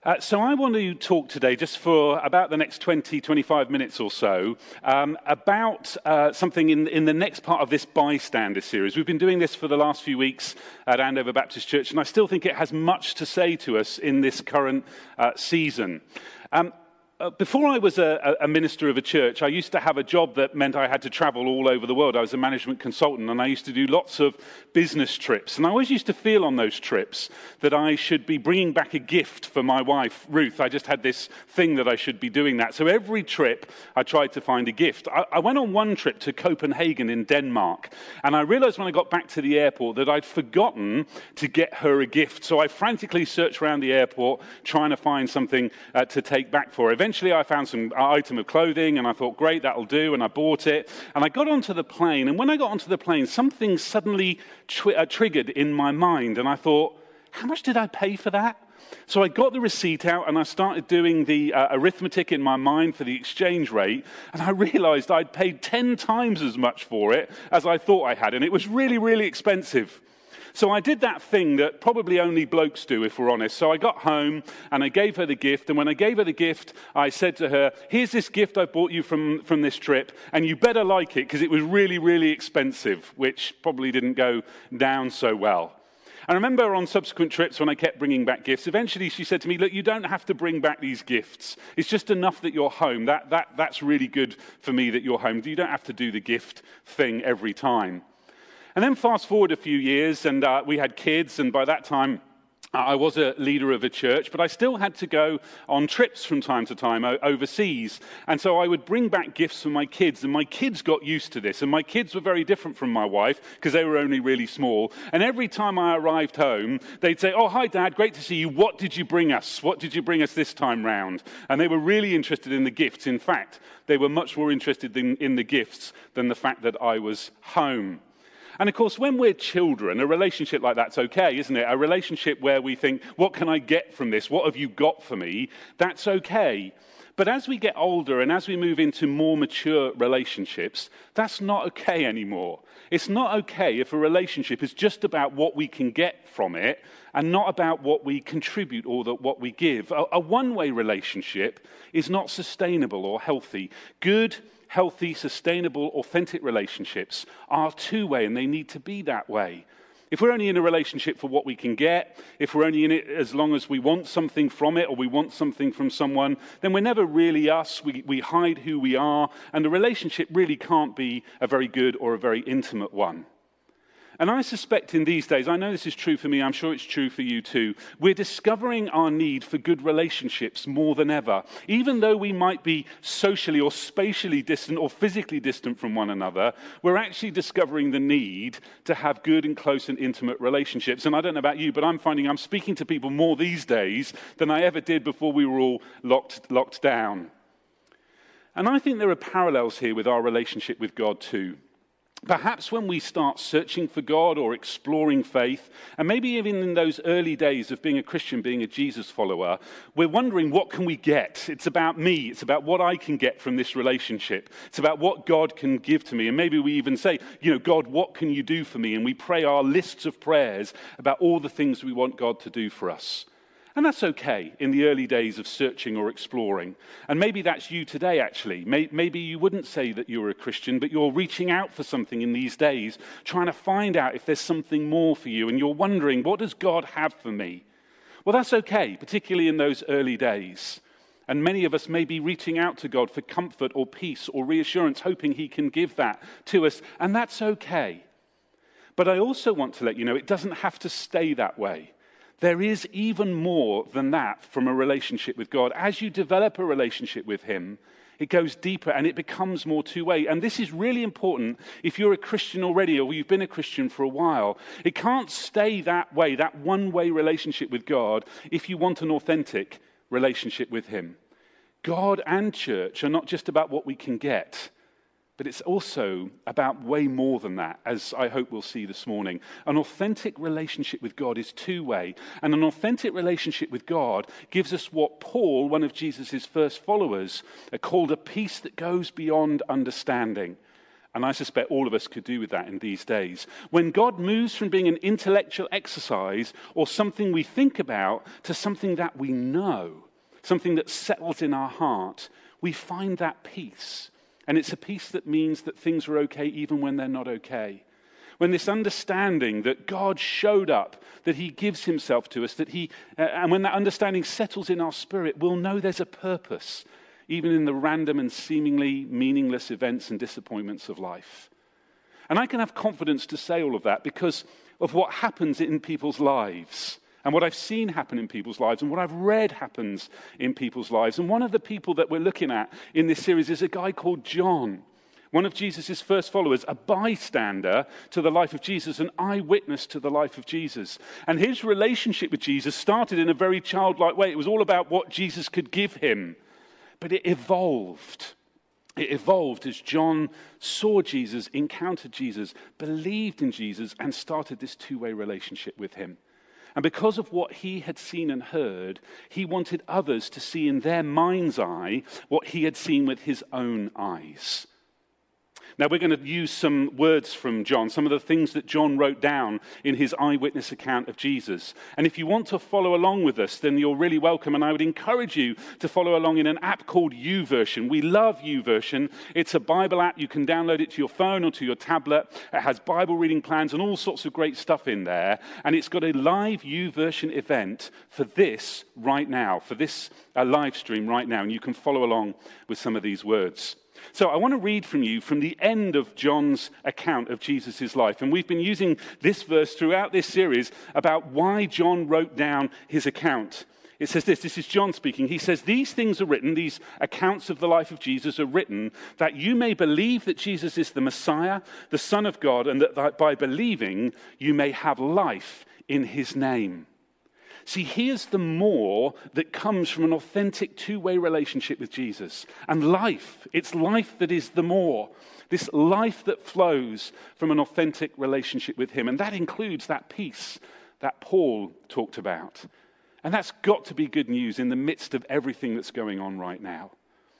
So I want to talk today, just for about the next 20, 25 minutes or so, about something in the next part of this Bystander series. We've been doing this for the last few weeks at Andover Baptist Church, and I still think it has much to say to us in this current season. Before I was a minister of a church, I used to have a job that meant I had to travel all over the world. I was a management consultant, and I used to do lots of business trips. And I always used to feel on those trips that I should be bringing back a gift for my wife, Ruth. I just had this thing that I should be doing that. So every trip, I tried to find a gift. I went on one trip to Copenhagen in Denmark, and I realized when I got back to the airport that I'd forgotten to get her a gift. So I frantically searched around the airport, trying to find something to take back for her. Eventually, I found some item of clothing, and I thought, great, that'll do, and I bought it. And I got onto the plane, and when I got onto the plane, something suddenly triggered in my mind, and I thought, how much did I pay for that? So I got the receipt out, and I started doing the arithmetic in my mind for the exchange rate, and I realized I'd paid 10 times as much for it as I thought I had, and it was really, really expensive. So I did that thing that probably only blokes do, if we're honest. So I got home and I gave her the gift. And when I gave her the gift, I said to her, here's this gift I bought you from this trip, and you better like it because it was really, really expensive, which probably didn't go down so well. I remember on subsequent trips when I kept bringing back gifts, eventually she said to me, look, you don't have to bring back these gifts. It's just enough that you're home. That's really good for me that you're home. You don't have to do the gift thing every time. And then fast forward a few years, and we had kids, and by that time, I was a leader of a church, but I still had to go on trips from time to time overseas. And so I would bring back gifts for my kids, and my kids got used to this. And my kids were very different from my wife, because they were only really small. And every time I arrived home, they'd say, oh, hi, Dad, great to see you. What did you bring us? What did you bring us this time round? And they were really interested in the gifts. In fact, they were much more interested in the gifts than the fact that I was home. And of course, when we're children, a relationship like that's okay, isn't it? A relationship where we think, what can I get from this? What have you got for me? That's okay. But as we get older and as we move into more mature relationships, that's not okay anymore. It's not okay if a relationship is just about what we can get from it and not about what we contribute or what we give. A one-way relationship is not sustainable or healthy. Good, healthy, sustainable, authentic relationships are two-way, and they need to be that way. If we're only in a relationship for what we can get, if we're only in it as long as we want something from it or we want something from someone, then we're never really us. We hide who we are, and the relationship really can't be a very good or a very intimate one. And I suspect in these days, I know this is true for me, I'm sure it's true for you too, we're discovering our need for good relationships more than ever. Even though we might be socially or spatially distant or physically distant from one another, we're actually discovering the need to have good and close and intimate relationships. And I don't know about you, but I'm finding I'm speaking to people more these days than I ever did before we were all locked down. And I think there are parallels here with our relationship with God too. Perhaps when we start searching for God or exploring faith, and maybe even in those early days of being a Christian, being a Jesus follower, we're wondering, what can we get? It's about me. It's about what I can get from this relationship. It's about what God can give to me. And maybe we even say, God, what can you do for me? And we pray our lists of prayers about all the things we want God to do for us. And that's okay in the early days of searching or exploring. And maybe that's you today, actually. Maybe you wouldn't say that you're a Christian, but you're reaching out for something in these days, trying to find out if there's something more for you. And you're wondering, what does God have for me? Well, that's okay, particularly in those early days. And many of us may be reaching out to God for comfort or peace or reassurance, hoping he can give that to us. And that's okay. But I also want to let you know, it doesn't have to stay that way. There is even more than that from a relationship with God. As you develop a relationship with him, it goes deeper and it becomes more two-way. And this is really important if you're a Christian already or you've been a Christian for a while. It can't stay that way, that one-way relationship with God, if you want an authentic relationship with him. God and church are not just about what we can get, but it's also about way more than that, as I hope we'll see this morning. An authentic relationship with God is two-way, and an authentic relationship with God gives us what Paul, one of Jesus' first followers, called a peace that goes beyond understanding. And I suspect all of us could do with that in these days. When God moves from being an intellectual exercise or something we think about to something that we know, something that settles in our heart, we find that peace. And it's a peace that means that things are okay even when they're not okay. When this understanding that God showed up, that he gives himself to us, and when that understanding settles in our spirit, we'll know there's a purpose, even in the random and seemingly meaningless events and disappointments of life. And I can have confidence to say all of that because of what happens in people's lives and what I've seen happen in people's lives and what I've read happens in people's lives. And one of the people that we're looking at in this series is a guy called John, one of Jesus' first followers, a bystander to the life of Jesus, an eyewitness to the life of Jesus. And his relationship with Jesus started in a very childlike way. It was all about what Jesus could give him. But it evolved. It evolved as John saw Jesus, encountered Jesus, believed in Jesus, and started this two-way relationship with him. And because of what he had seen and heard, he wanted others to see in their mind's eye what he had seen with his own eyes. Now, we're going to use some words from John, some of the things that John wrote down in his eyewitness account of Jesus. And if you want to follow along with us, then you're really welcome. And I would encourage you to follow along in an app called YouVersion. We love YouVersion. It's a Bible app. You can download it to your phone or to your tablet. It has Bible reading plans and all sorts of great stuff in there. And it's got a live YouVersion event for this right now, for this live stream right now. And you can follow along with some of these words. So I want to read from you from the end of John's account of Jesus' life. And we've been using this verse throughout this series about why John wrote down his account. It says this is John speaking. He says, "These things are written, these accounts of the life of Jesus are written, that you may believe that Jesus is the Messiah, the Son of God, and that by believing you may have life in his name." See, here's the more that comes from an authentic two-way relationship with Jesus. And life, it's life that is the more. This life that flows from an authentic relationship with him. And that includes that peace that Paul talked about. And that's got to be good news in the midst of everything that's going on right now.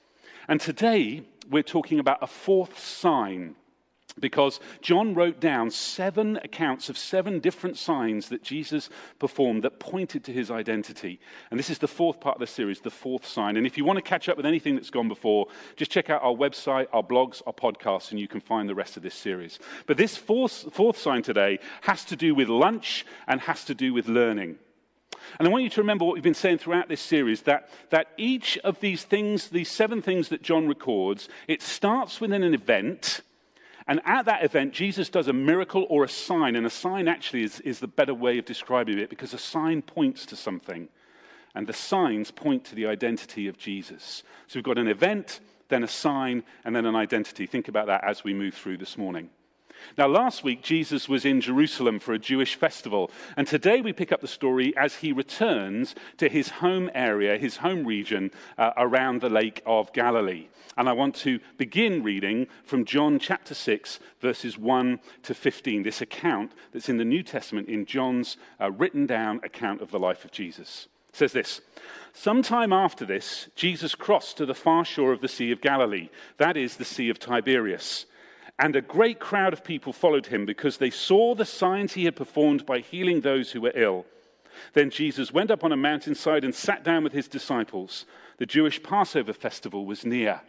And today, we're talking about a fourth sign, because John wrote down 7 accounts of 7 different signs that Jesus performed that pointed to his identity. And this is the fourth part of the series, the fourth sign. And if you want to catch up with anything that's gone before, just check out our website, our blogs, our podcasts, and you can find the rest of this series. But this fourth sign today has to do with lunch and has to do with learning. And I want you to remember what we've been saying throughout this series, that each of these things, these 7 things that John records, it starts within an event. And at that event, Jesus does a miracle or a sign. And a sign actually is the better way of describing it, because a sign points to something. And the signs point to the identity of Jesus. So we've got an event, then a sign, and then an identity. Think about that as we move through this morning. Now, last week, Jesus was in Jerusalem for a Jewish festival. And today we pick up the story as he returns to his home area, his home region around the Lake of Galilee. And I want to begin reading from John chapter 6, verses 1 to 15, this account that's in the New Testament in John's written down account of the life of Jesus. It says this: "Sometime after this, Jesus crossed to the far shore of the Sea of Galilee, that is, the Sea of Tiberias. And a great crowd of people followed him because they saw the signs he had performed by healing those who were ill. Then Jesus went up on a mountainside and sat down with his disciples. The Jewish Passover festival was near."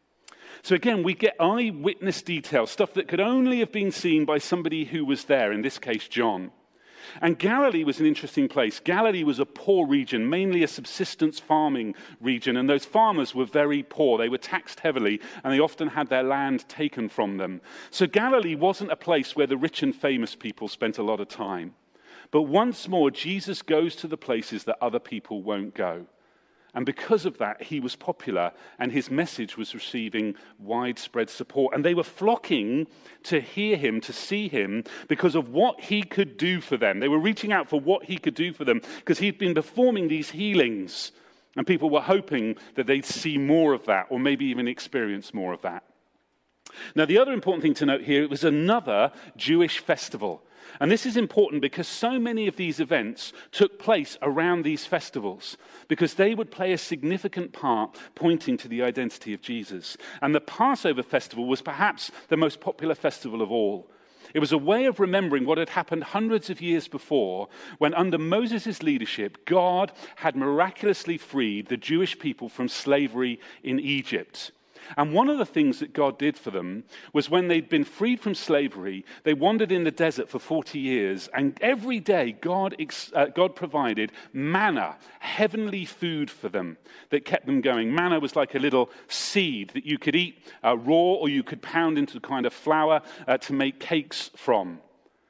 So again, we get eyewitness details, stuff that could only have been seen by somebody who was there, in this case, John. And Galilee was an interesting place. Galilee was a poor region, mainly a subsistence farming region, and those farmers were very poor. They were taxed heavily, and they often had their land taken from them. So Galilee wasn't a place where the rich and famous people spent a lot of time. But once more, Jesus goes to the places that other people won't go. And because of that, he was popular, and his message was receiving widespread support. And they were flocking to hear him, to see him, because of what he could do for them. They were reaching out for what he could do for them, because he'd been performing these healings. And people were hoping that they'd see more of that, or maybe even experience more of that. Now, the other important thing to note here, it was another Jewish festival. And this is important because so many of these events took place around these festivals, because they would play a significant part pointing to the identity of Jesus. And the Passover festival was perhaps the most popular festival of all. It was a way of remembering what had happened hundreds of years before, when under Moses' leadership, God had miraculously freed the Jewish people from slavery in Egypt. And one of the things that God did for them was, when they'd been freed from slavery, they wandered in the desert for 40 years. And every day, God provided manna, heavenly food for them that kept them going. Manna was like a little seed that you could eat raw, or you could pound into kind of flour to make cakes from.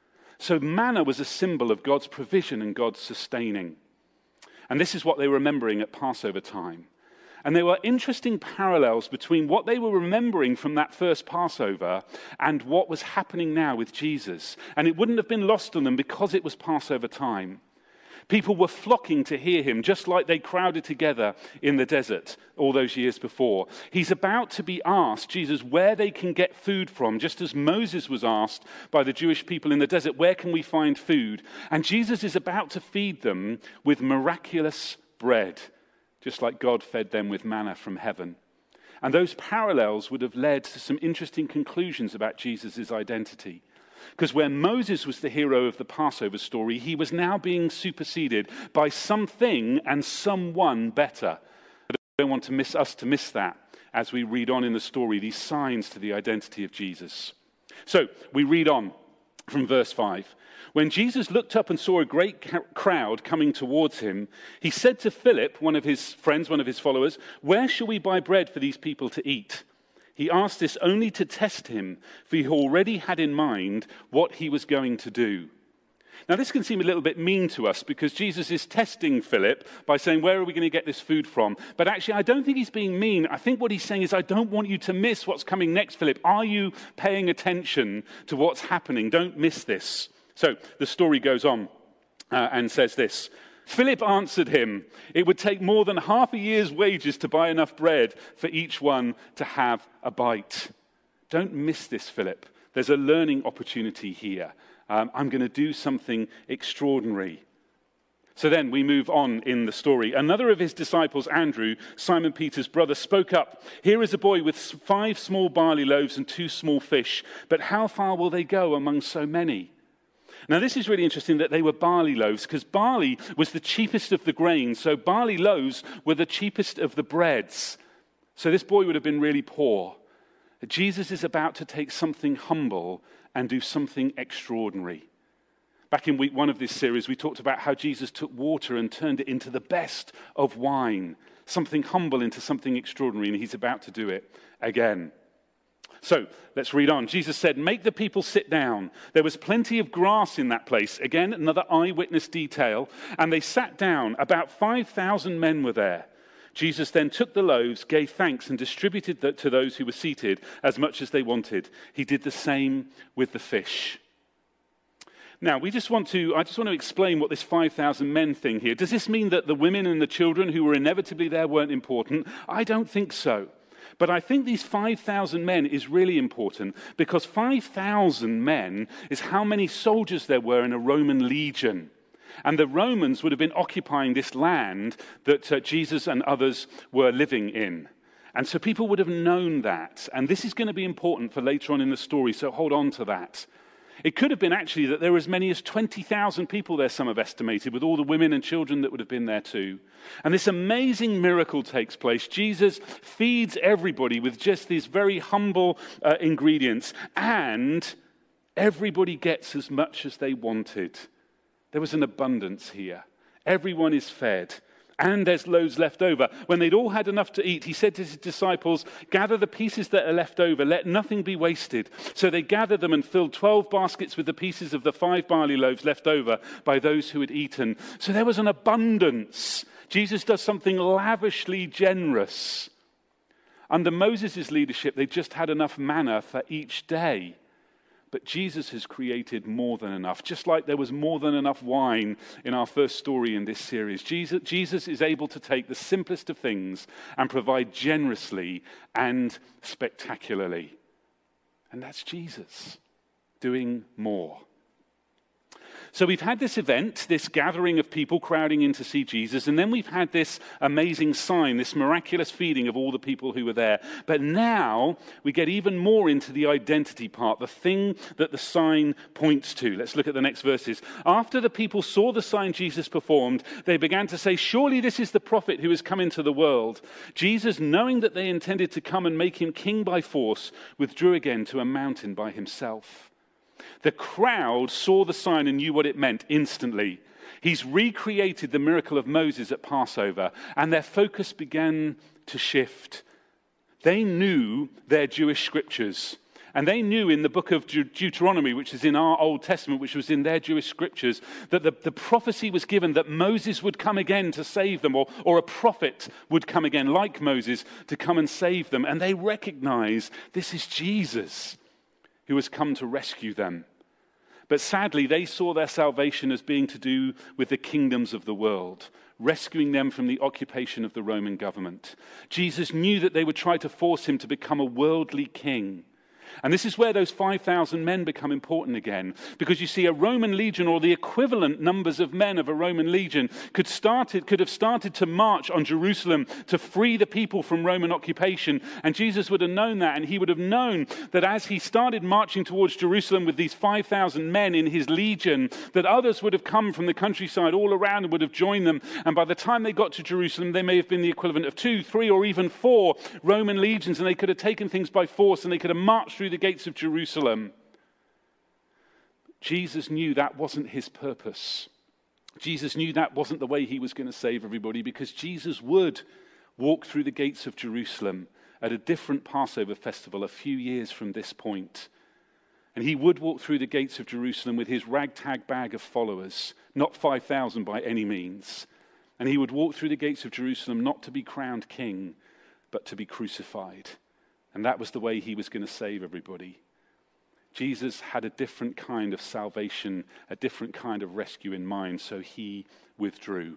So manna was a symbol of God's provision and God's sustaining. And this is what they were remembering at Passover time. And there were interesting parallels between what they were remembering from that first Passover and what was happening now with Jesus. And it wouldn't have been lost on them because it was Passover time. People were flocking to hear him, just like they crowded together in the desert all those years before. He's about to be asked, Jesus, where they can get food from, just as Moses was asked by the Jewish people in the desert, where can we find food? And Jesus is about to feed them with miraculous bread, just like God fed them with manna from heaven. And those parallels would have led to some interesting conclusions about Jesus' identity. Because where Moses was the hero of the Passover story, he was now being superseded by something and someone better. I don't want us to miss that as we read on in the story, these signs to the identity of Jesus. So we read on from verse 5. When Jesus looked up and saw a great crowd coming towards him, he said to Philip, one of his friends, one of his followers, "Where shall we buy bread for these people to eat?" He asked this only to test him, for he already had in mind what he was going to do. Now, this can seem a little bit mean to us, because Jesus is testing Philip by saying, where are we going to get this food from? But actually, I don't think he's being mean. I think what he's saying is, I don't want you to miss what's coming next, Philip. Are you paying attention to what's happening? Don't miss this. So the story goes on and says this. Philip answered him, "It would take more than half a year's wages to buy enough bread for each one to have a bite." Don't miss this, Philip. There's a learning opportunity here. I'm going to do something extraordinary. So then we move on in the story. Another of his disciples, Andrew, Simon Peter's brother, spoke up. "Here is a boy with 5 small barley loaves and 2 small fish, but how far will they go among so many?" Now, this is really interesting that they were barley loaves, because barley was the cheapest of the grains. So barley loaves were the cheapest of the breads. So this boy would have been really poor. Jesus is about to take something humble and do something extraordinary. Back in week 1 of this series, we talked about how Jesus took water and turned it into the best of wine. Something humble into something extraordinary, and he's about to do it again. So, let's read on. Jesus said, "Make the people sit down." There was plenty of grass in that place. Again, another eyewitness detail. And they sat down. About 5,000 men were there. Jesus then took the loaves, gave thanks, and distributed to those who were seated as much as they wanted. He did the same with the fish. Now, I just want to explain what this 5,000 men thing here. Does this mean that the women and the children who were inevitably there weren't important? I don't think so. But I think these 5,000 men is really important, because 5,000 men is how many soldiers there were in a Roman legion. And the Romans would have been occupying this land that Jesus and others were living in. And so people would have known that. And this is going to be important for later on in the story, so hold on to that. It could have been actually that there were as many as 20,000 people there, some have estimated, with all the women and children that would have been there too. And this amazing miracle takes place. Jesus feeds everybody with just these very humble ingredients, and everybody gets as much as they wanted. There was an abundance here. Everyone is fed. And there's loads left over. When they'd all had enough to eat, he said to his disciples, "Gather the pieces that are left over. Let nothing be wasted." So they gathered them and filled 12 baskets with the pieces of the 5 barley loaves left over by those who had eaten. So there was an abundance. Jesus does something lavishly generous. Under Moses' leadership, they just had enough manna for each day. But Jesus has created more than enough. Just like there was more than enough wine in our first story in this series. Jesus is able to take the simplest of things and provide generously and spectacularly. And that's Jesus doing more. So we've had this event, this gathering of people crowding in to see Jesus, and then we've had this amazing sign, this miraculous feeding of all the people who were there. But now we get even more into the identity part, the thing that the sign points to. Let's look at the next verses. After the people saw the sign Jesus performed, they began to say, "Surely this is the prophet who has come into the world." Jesus, knowing that they intended to come and make him king by force, withdrew again to a mountain by himself. The crowd saw the sign and knew what it meant instantly. He's recreated the miracle of Moses at Passover, and their focus began to shift. They knew their Jewish scriptures, and they knew in the book of Deuteronomy, which is in our Old Testament, which was in their Jewish scriptures, that the prophecy was given that Moses would come again to save them, or a prophet would come again like Moses to come and save them. And they recognize this is Jesus who has come to rescue them. But sadly, they saw their salvation as being to do with the kingdoms of the world, rescuing them from the occupation of the Roman government. Jesus knew that they would try to force him to become a worldly king. And this is where those 5,000 men become important again. Because you see, a Roman legion, or the equivalent numbers of men of a Roman legion, could have started to march on Jerusalem to free the people from Roman occupation. And Jesus would have known that, and he would have known that as he started marching towards Jerusalem with these 5,000 men in his legion, that others would have come from the countryside all around and would have joined them. And by the time they got to Jerusalem, they may have been the equivalent of 2, 3, or even 4 Roman legions, and they could have taken things by force, and they could have marched through the gates of Jerusalem. Jesus knew that wasn't his purpose. Jesus knew that wasn't the way he was going to save everybody, because Jesus would walk through the gates of Jerusalem at a different Passover festival a few years from this point. And he would walk through the gates of Jerusalem with his ragtag bag of followers, not 5,000 by any means. And he would walk through the gates of Jerusalem not to be crowned king, but to be crucified. And that was the way he was going to save everybody. Jesus had a different kind of salvation, a different kind of rescue in mind, so he withdrew.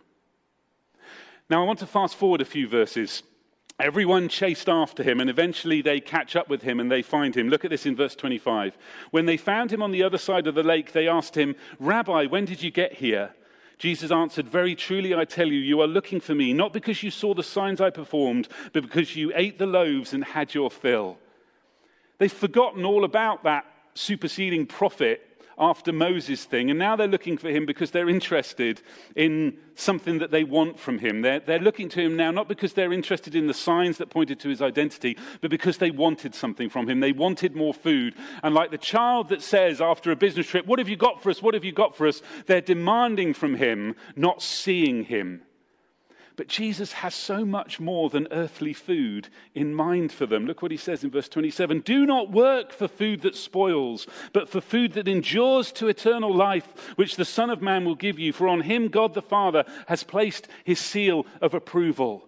Now I want to fast forward a few verses. Everyone chased after him, and eventually they catch up with him and they find him. Look at this in verse 25. When they found him on the other side of the lake, they asked him, "Rabbi, when did you get here?" Jesus answered, "Very truly I tell you, you are looking for me, not because you saw the signs I performed, but because you ate the loaves and had your fill." They've forgotten all about that superseding prophet after Moses thing, and now they're looking for him because they're interested in something that they want from him. They're looking to him now not because they're interested in the signs that pointed to his identity, but because they wanted something from him. They wanted more food. And like the child that says after a business trip, "What have you got for us? What have you got for us?" They're demanding from him, not seeing him. But Jesus has so much more than earthly food in mind for them. Look what he says in verse 27. "Do not work for food that spoils, but for food that endures to eternal life, which the Son of Man will give you. For on him God the Father has placed his seal of approval."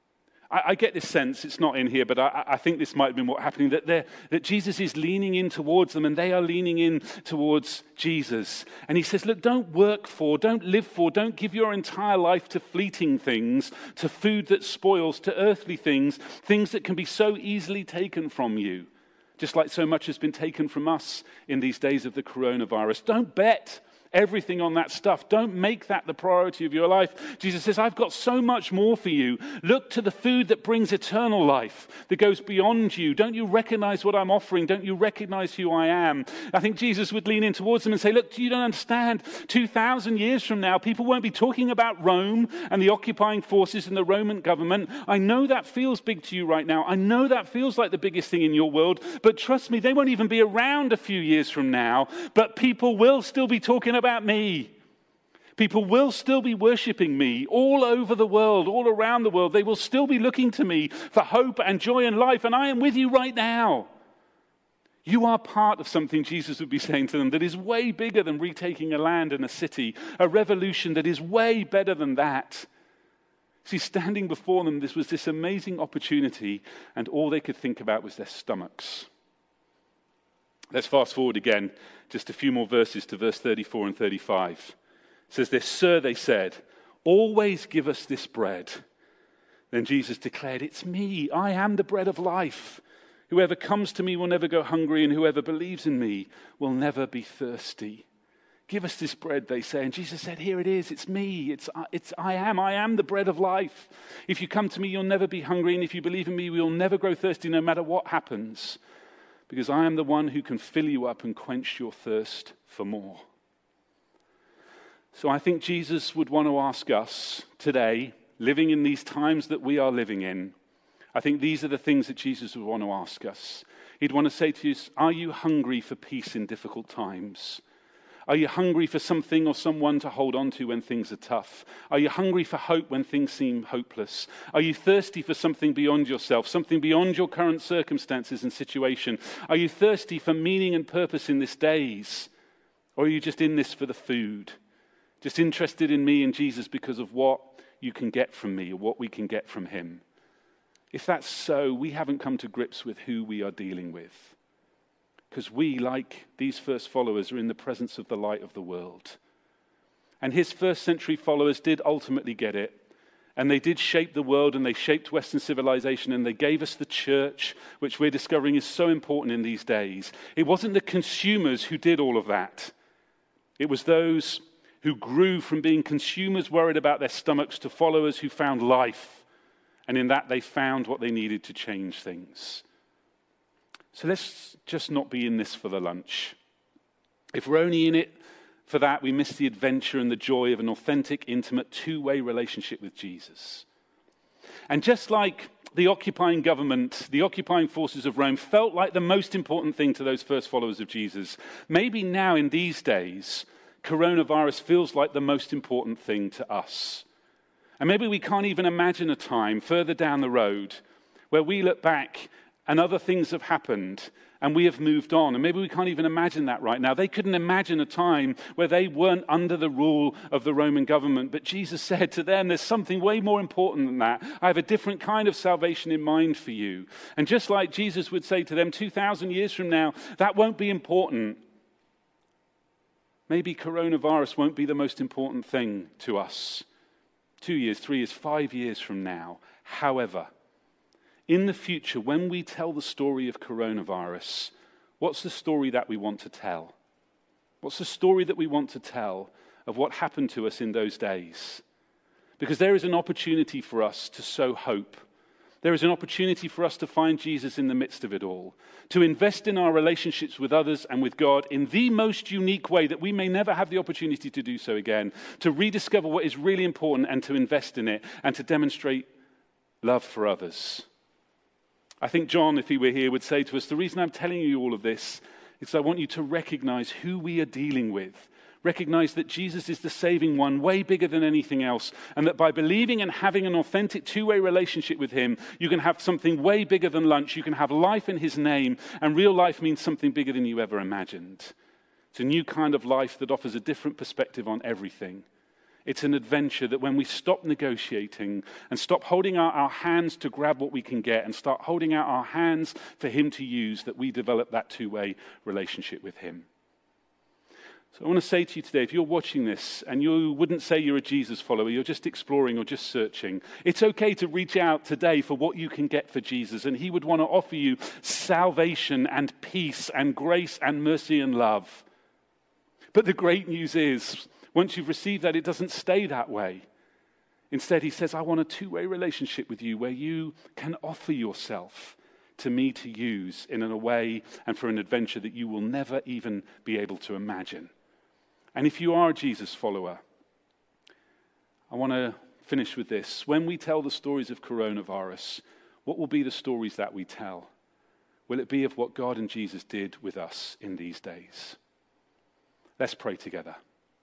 I get this sense, it's not in here, but I think this might have been what's happening, that Jesus is leaning in towards them and they are leaning in towards Jesus. And he says, look, don't work for, don't live for, don't give your entire life to fleeting things, to food that spoils, to earthly things, things that can be so easily taken from you, just like so much has been taken from us in these days of the coronavirus. Don't bet everything on that stuff. Don't make that the priority of your life. Jesus says, I've got so much more for you. Look to the food that brings eternal life, that goes beyond you. Don't you recognize what I'm offering? Don't you recognize who I am? I think Jesus would lean in towards them and say, look, you don't understand. 2,000 years from now, people won't be talking about Rome and the occupying forces and the Roman government. I know that feels big to you right now. I know that feels like the biggest thing in your world. But trust me, they won't even be around a few years from now. But people will still be talking about me. People will still be worshiping me all over the world, all around the world. They will still be looking to me for hope and joy and life, and I am with you right now. You are part of something, Jesus would be saying to them, that is way bigger than retaking a land and a city, a revolution that is way better than that. See, standing before them, this was this amazing opportunity, and all they could think about was their stomachs. Let's fast forward again, just a few more verses to verse 34 and 35. It says this, "Sir," they said, "always give us this bread." Then Jesus declared, "It's me. I am the bread of life. Whoever comes to me will never go hungry, and whoever believes in me will never be thirsty." Give us this bread, they say. And Jesus said, here it is. It's me. I am the bread of life. If you come to me, you'll never be hungry. And if you believe in me, you'll never grow thirsty no matter what happens. Because I am the one who can fill you up and quench your thirst for more. So I think Jesus would want to ask us today, living in these times that we are living in, I think these are the things that Jesus would want to ask us. He'd want to say to us, are you hungry for peace in difficult times? Are you hungry for something or someone to hold on to when things are tough? Are you hungry for hope when things seem hopeless? Are you thirsty for something beyond yourself, something beyond your current circumstances and situation? Are you thirsty for meaning and purpose in this days? Or are you just in this for the food? Just interested in me and Jesus because of what you can get from me or what we can get from him? If that's so, we haven't come to grips with who we are dealing with. Because we, like these first followers, are in the presence of the light of the world. And his first century followers did ultimately get it. And they did shape the world, and they shaped Western civilization, and they gave us the church, which we're discovering is so important in these days. It wasn't the consumers who did all of that. It was those who grew from being consumers worried about their stomachs to followers who found life. And in that, they found what they needed to change things. So let's just not be in this for the lunch. If we're only in it for that, we miss the adventure and the joy of an authentic, intimate, two-way relationship with Jesus. And just like the occupying government, the occupying forces of Rome felt like the most important thing to those first followers of Jesus, maybe now in these days, coronavirus feels like the most important thing to us. And maybe we can't even imagine a time further down the road where we look back and other things have happened and we have moved on. And maybe we can't even imagine that right now. They couldn't imagine a time where they weren't under the rule of the Roman government. But Jesus said to them, there's something way more important than that. I have a different kind of salvation in mind for you. And just like Jesus would say to them 2,000 years from now, that won't be important. Maybe coronavirus won't be the most important thing to us 2 years, 3 years, 5 years from now. However, in the future, when we tell the story of coronavirus, what's the story that we want to tell? What's the story that we want to tell of what happened to us in those days? Because there is an opportunity for us to sow hope. There is an opportunity for us to find Jesus in the midst of it all, to invest in our relationships with others and with God in the most unique way that we may never have the opportunity to do so again, to rediscover what is really important and to invest in it and to demonstrate love for others. I think John, if he were here, would say to us, the reason I'm telling you all of this is I want you to recognize who we are dealing with. Recognize that Jesus is the saving one, way bigger than anything else, and that by believing and having an authentic two-way relationship with him, you can have something way bigger than lunch. You can have life in his name, and real life means something bigger than you ever imagined. It's a new kind of life that offers a different perspective on everything. It's an adventure that when we stop negotiating and stop holding out our hands to grab what we can get and start holding out our hands for him to use, that we develop that two-way relationship with him. So I want to say to you today, if you're watching this and you wouldn't say you're a Jesus follower, you're just exploring or just searching, it's okay to reach out today for what you can get for Jesus. And he would want to offer you salvation and peace and grace and mercy and love. But the great news is, once you've received that, it doesn't stay that way. Instead, he says, I want a two-way relationship with you where you can offer yourself to me to use in a way and for an adventure that you will never even be able to imagine. And if you are a Jesus follower, I want to finish with this. When we tell the stories of coronavirus, what will be the stories that we tell? Will it be of what God and Jesus did with us in these days? Let's pray together.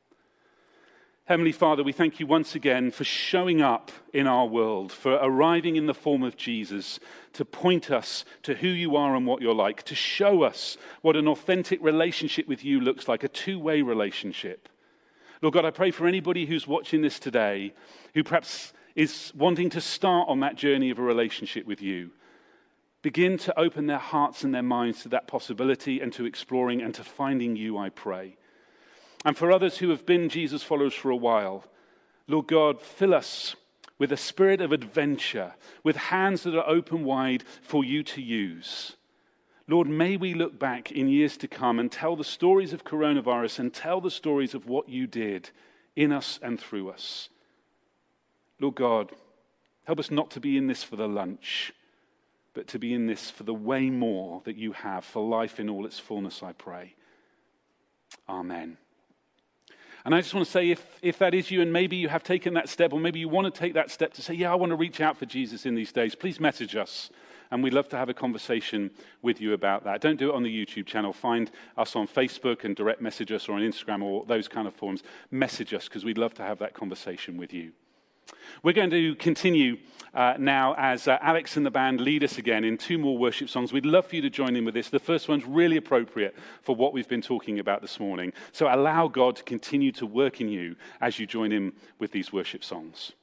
Heavenly Father, we thank you once again for showing up in our world, for arriving in the form of Jesus, to point us to who you are and what you're like, to show us what an authentic relationship with you looks like, a two-way relationship. Lord God, I pray for anybody who's watching this today, who perhaps is wanting to start on that journey of a relationship with you. Begin to open their hearts and their minds to that possibility and to exploring and to finding you, I pray. And for others who have been Jesus followers for a while, Lord God, fill us with a spirit of adventure, with hands that are open wide for you to use. Lord, may we look back in years to come and tell the stories of coronavirus and tell the stories of what you did in us and through us. Lord God, help us not to be in this for the lunch, but to be in this for the way more that you have, for life in all its fullness, I pray. Amen. And I just want to say, if that is you, and maybe you have taken that step, or maybe you want to take that step to say, yeah, I want to reach out for Jesus in these days, please message us. And we'd love to have a conversation with you about that. Don't do it on the YouTube channel. Find us on Facebook and direct message us, or on Instagram, or those kind of forms. Message us, because we'd love to have that conversation with you. We're going to continue now as Alex and the band lead us again in 2 more worship songs. We'd love for you to join in with this. The first one's really appropriate for what we've been talking about this morning. So allow God to continue to work in you as you join in with these worship songs.